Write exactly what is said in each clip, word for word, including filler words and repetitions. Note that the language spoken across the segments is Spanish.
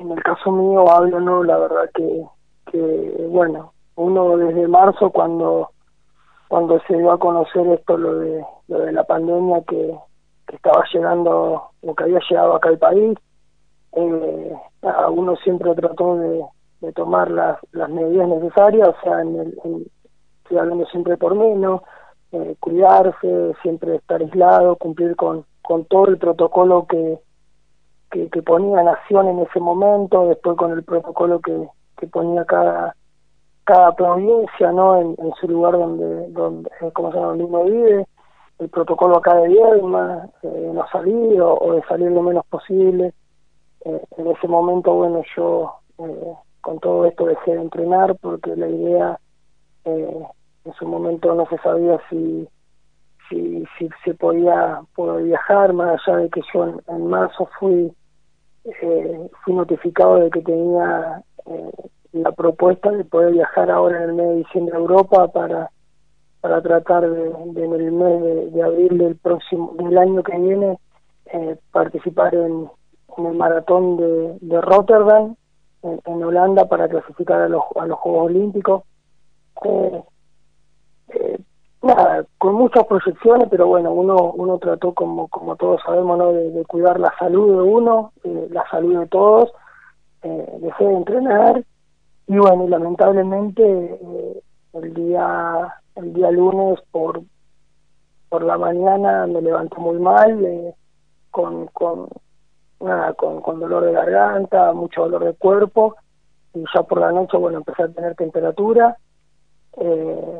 en el caso mío hablo, no, la verdad que, que bueno, uno desde marzo cuando cuando se dio a conocer esto, lo de lo de la pandemia que, que estaba llegando, o que había llegado acá al país, eh, a uno siempre trató de, de tomar las, las medidas necesarias, o sea, en el, en, estoy hablando siempre por mí, ¿no? Eh, cuidarse, siempre estar aislado, cumplir con, con todo el protocolo que, que, que ponía Nación en ese momento, después con el protocolo que, que ponía cada cada provincia, ¿no? En, en su lugar donde, donde eh, como se llama, donde uno vive, el protocolo acá de Viedma, eh, no salir o, o de salir lo menos posible. Eh, en ese momento, bueno, yo eh, con todo esto dejé de entrenar porque la idea, eh, en su momento no se sabía si si, si se podía, poder viajar, más allá de que yo en, en marzo fui eh, fui notificado de que tenía eh, la propuesta de poder viajar ahora en el mes de diciembre a Europa para para tratar de, de en el mes de, de abril del próximo del año que viene eh, participar en, en el maratón de, de Rotterdam en, en Holanda para clasificar a los a los Juegos Olímpicos. Eh, eh, nada, con muchas proyecciones, pero bueno, uno uno trató, como como todos sabemos, ¿no? de, de cuidar la salud de uno, eh, la salud de todos. Eh, dejé de entrenar y bueno, lamentablemente eh, el día el día lunes por por la mañana me levanté muy mal, eh, con con nada, con con dolor de garganta, mucho dolor de cuerpo, y ya por la noche, bueno, empecé a tener temperatura. Eh,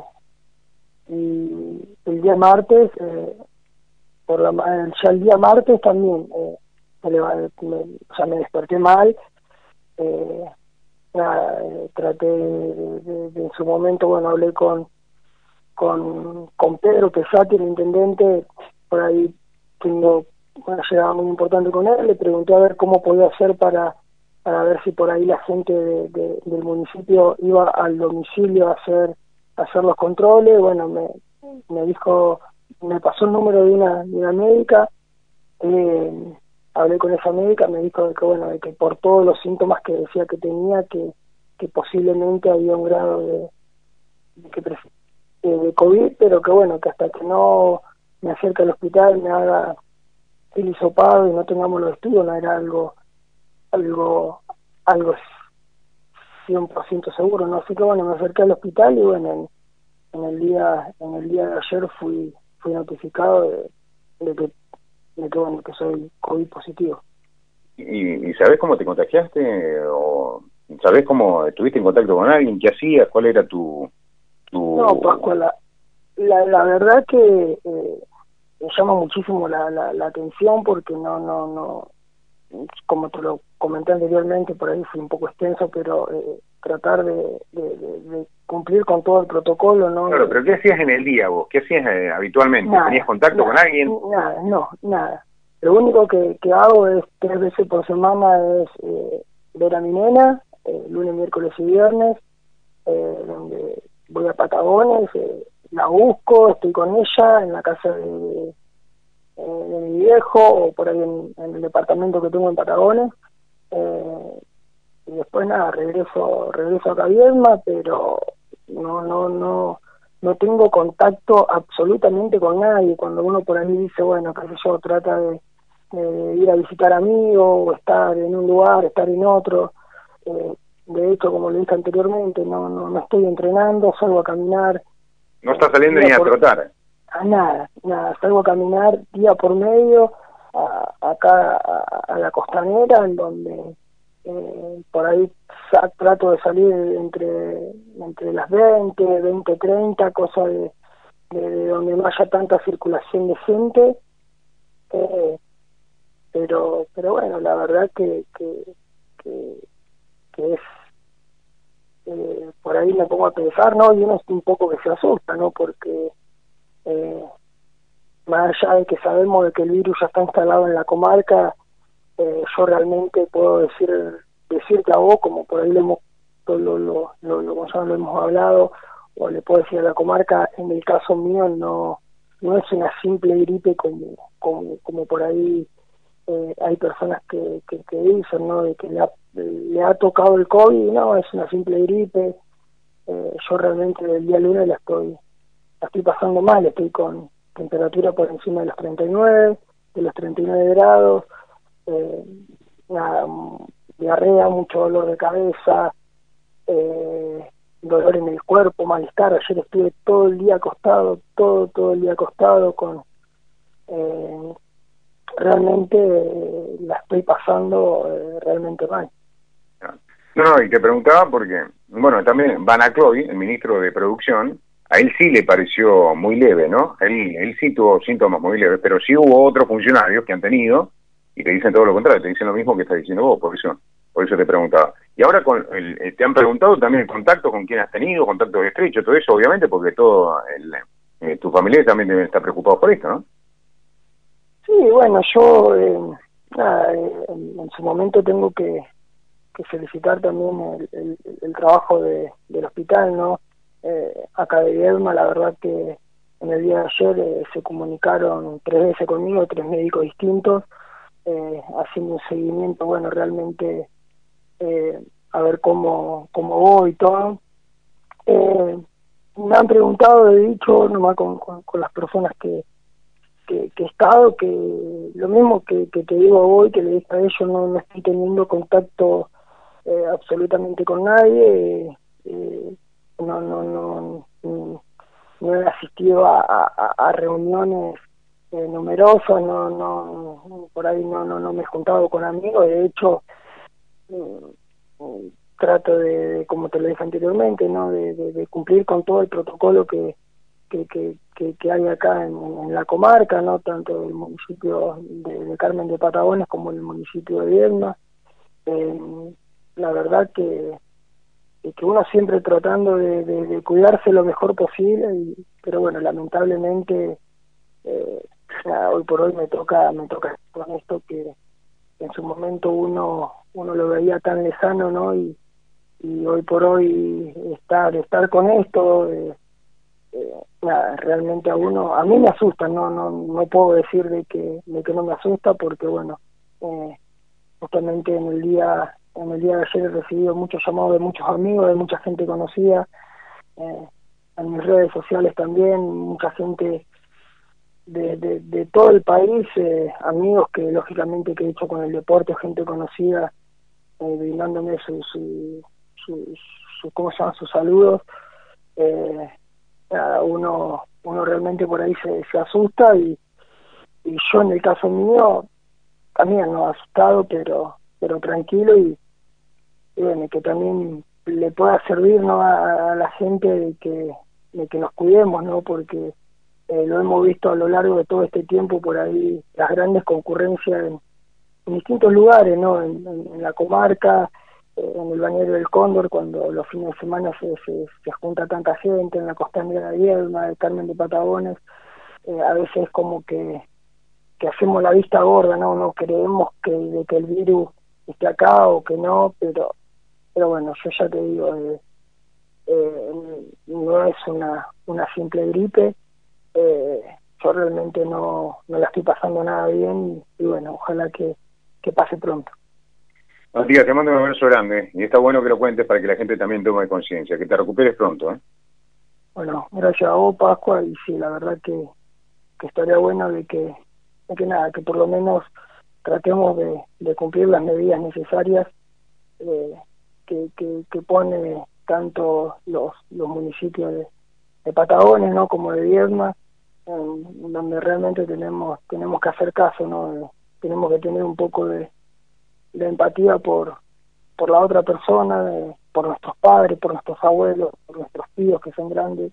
y el día martes, eh, por la ya el día martes también eh, me, levanté, me, o sea, me desperté mal. Eh, nada, eh, traté de, de, de, en su momento, bueno, hablé con con, con Pedro Pesati, el intendente, por ahí tengo una llegada muy importante con él, le pregunté a ver cómo podía hacer para para ver si por ahí la gente de, de, del municipio iba al domicilio a hacer a hacer los controles. Bueno, me, me dijo, me pasó el número de una, de una médica, eh, hablé con esa médica, me dijo que bueno, de que por todos los síntomas que decía que tenía, que, que posiblemente había un grado de, de que de COVID, pero que bueno, que hasta que no me acerque al hospital, me haga el hisopado y no tengamos los estudios, no era algo algo algo cien por ciento seguro, ¿no? Así que bueno, me acerqué al hospital y bueno, en, en el día en el día de ayer fui fui notificado de, de que de que bueno, que soy COVID positivo. ¿Y, y sabés cómo te contagiaste? ¿O sabés cómo estuviste en contacto con alguien? ¿Qué hacías? ¿Cuál era tu...? Tu... No, Pascua, la, la, la verdad que eh, me llama muchísimo la, la, la atención porque no, no, no, como te lo comenté anteriormente, por ahí fui un poco extenso, pero eh, tratar de, de, de, de cumplir con todo el protocolo, ¿no? Claro, pero ¿qué hacías en el día vos? ¿Qué hacías eh, habitualmente? Nada, ¿Tenías contacto nada, con alguien? Nada, no, nada. Lo único que, que hago es tres veces por semana es eh, ver a mi nena, eh, lunes, miércoles y viernes, eh, donde voy a Patagones, eh, la busco, estoy con ella en la casa de, de, de mi viejo o por ahí en, en el departamento que tengo en Patagones, eh, y después nada, regreso regreso acá a Viedma, pero no no no no tengo contacto absolutamente con nadie. Cuando uno por ahí dice, bueno, qué sé yo, trata de, de ir a visitar amigos o estar en un lugar, estar en otro, eh, de hecho, como le dije anteriormente, no no no estoy entrenando, salgo a caminar. No estás saliendo ni a por, trotar. A nada, nada, salgo a caminar día por medio a, acá a, a la costanera, en donde eh, por ahí sa trato de salir entre entre las veinte, veinte, treinta, cosa de, de, de donde no haya tanta circulación de gente. Eh, pero pero bueno, la verdad que que, que, que es Eh, por ahí me pongo a pensar, ¿no? Y uno es un poco que se asusta, ¿no? Porque eh, más allá de que sabemos de que el virus ya está instalado en la comarca, eh, yo realmente puedo decir decirte a vos, como por ahí lo hemos lo, lo, lo, lo, lo, lo hemos hablado, o le puedo decir a la comarca, en el caso mío no no es una simple gripe como como, como por ahí eh, hay personas que, que, que dicen, ¿no?, de que le ha, le ha tocado el COVID, no, es una simple gripe. Eh, yo realmente el día lunes la estoy, la estoy pasando mal, estoy con temperatura por encima de los treinta y nueve, de los treinta y nueve grados, eh, nada, diarrea, mucho dolor de cabeza, eh, dolor en el cuerpo, malestar. Ayer estuve todo el día acostado, todo, todo el día acostado, con eh, realmente eh, la estoy pasando eh, realmente mal. No, no, y te preguntaba porque, bueno, también Banacloy, el ministro de Producción, a él sí le pareció muy leve, ¿no? Él, él sí tuvo síntomas muy leves, pero sí hubo otros funcionarios que han tenido y te dicen todo lo contrario, te dicen lo mismo que estás diciendo vos, por eso, por eso te preguntaba. Y ahora con el, te han preguntado también el contacto con quién has tenido, contacto estrecho, todo eso, obviamente, porque todo el, eh, tu familia también debe estar preocupado por esto, ¿no? Sí, bueno, yo eh, nada, eh, en, en su momento tengo que, que felicitar también el, el, el trabajo de, del hospital, ¿no? Eh, acá de Viedma, la verdad que en el día de ayer eh, se comunicaron tres veces conmigo, tres médicos distintos, eh, haciendo un seguimiento, bueno, realmente eh, a ver cómo, cómo voy y todo. Eh, me han preguntado, he dicho, nomás con, con, con las personas que Que, que he estado, que lo mismo que, que te digo hoy, que le dije a ellos, no, no estoy teniendo contacto eh, absolutamente con nadie, eh, no, no, no, no, no he asistido a, a, a reuniones eh, numerosas, no, no, por ahí no, no, no me he juntado con amigos, de hecho, eh, trato de, de, como te lo dije anteriormente, no, de, de, de cumplir con todo el protocolo que Que, que, que, que hay acá en, en la comarca, no tanto el municipio de, de Carmen de Patagones como el municipio de Viedma. Eh, la verdad que, que uno siempre tratando de, de, de cuidarse lo mejor posible, y, pero bueno, lamentablemente eh, ya hoy por hoy me toca me toca con esto que en su momento uno uno lo veía tan lejano, ¿no? Y, y hoy por hoy estar estar con esto eh, Eh, nada, realmente a uno, a mí me asusta, no no no puedo decir de que de que no me asusta, porque bueno, eh, justamente en el día en el día de ayer he recibido muchos llamados de muchos amigos, de mucha gente conocida, eh, en mis redes sociales también, mucha gente de, de, de todo el país, eh, amigos que lógicamente que he hecho con el deporte, gente conocida, eh, brindándome sus su, su, su, ¿cómo se llama?, sus saludos. eh, uno uno realmente por ahí se, se asusta, y, y yo en el caso mío también no asustado, pero pero tranquilo, y, y bueno, que también le pueda servir, ¿no?, a, a la gente de que de que nos cuidemos, ¿no?, porque eh, lo hemos visto a lo largo de todo este tiempo por ahí, las grandes concurrencias en, en distintos lugares, ¿no?, en, en, en la comarca, en el Bañero del Cóndor, cuando los fines de semana se, se, se junta tanta gente, en la costanera de Viedma, de Carmen de Patagones, eh, a veces es como que, que hacemos la vista gorda, no no creemos que, de que el virus esté acá o que no, pero pero bueno, yo ya te digo, eh, eh, no es una, una simple gripe, eh, yo realmente no, no la estoy pasando nada bien, y, y bueno, ojalá que, que pase pronto. Matías, te mando un abrazo grande, y está bueno que lo cuentes para que la gente también tome conciencia, que te recuperes pronto, ¿eh? Bueno, gracias a vos, Pascua, y sí, la verdad que, que estaría bueno de que, de que nada, que por lo menos tratemos de, de cumplir las medidas necesarias eh, que, que, que pone tanto los, los municipios de, de Patagones, ¿no?, como de Viedma, en donde realmente tenemos tenemos que hacer caso, ¿no? Tenemos que tener un poco de, de empatía por por la otra persona, de, por nuestros padres, por nuestros abuelos, por nuestros tíos que son grandes,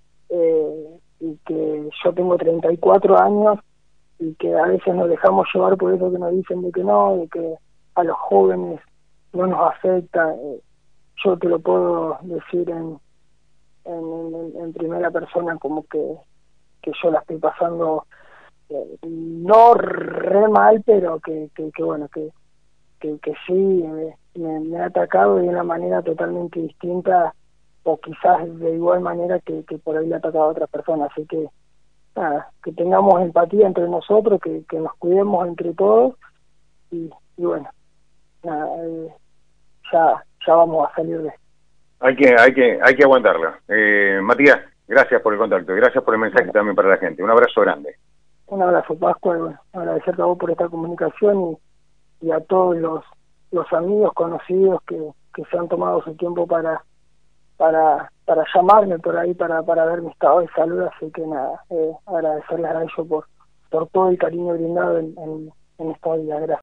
eh, y que yo tengo treinta y cuatro años, y que a veces nos dejamos llevar por eso que nos dicen de que no, de que a los jóvenes no nos afecta. Eh, yo te lo puedo decir en, en, en, en primera persona, como que, que yo la estoy pasando eh, no re mal, pero que, que, que bueno, que que, que sí me, me, me ha atacado de una manera totalmente distinta, o quizás de igual manera que, que por ahí le ha atacado a otras personas. Así que nada, que tengamos empatía entre nosotros, que, que nos cuidemos entre todos, y, y bueno, nada, eh, ya, ya vamos a salir de esto. Hay que, hay que, hay que aguantarlo. Eh, Matías, gracias por el contacto, gracias por el mensaje bueno, también para la gente. Un abrazo grande. Un abrazo, Pascua, y bueno, agradecerte a vos por esta comunicación y, y a todos los, los amigos, conocidos que, que se han tomado su tiempo para para para llamarme por ahí, para para ver mi estado de salud, así que nada, eh, agradecerles a ellos por, por todo el cariño brindado en, en, en estos días. Gracias.